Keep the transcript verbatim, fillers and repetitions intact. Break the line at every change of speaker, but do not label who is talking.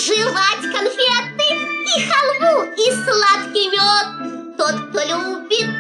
жевать конфеты и халву, и сладкий мед. Тот, кто любит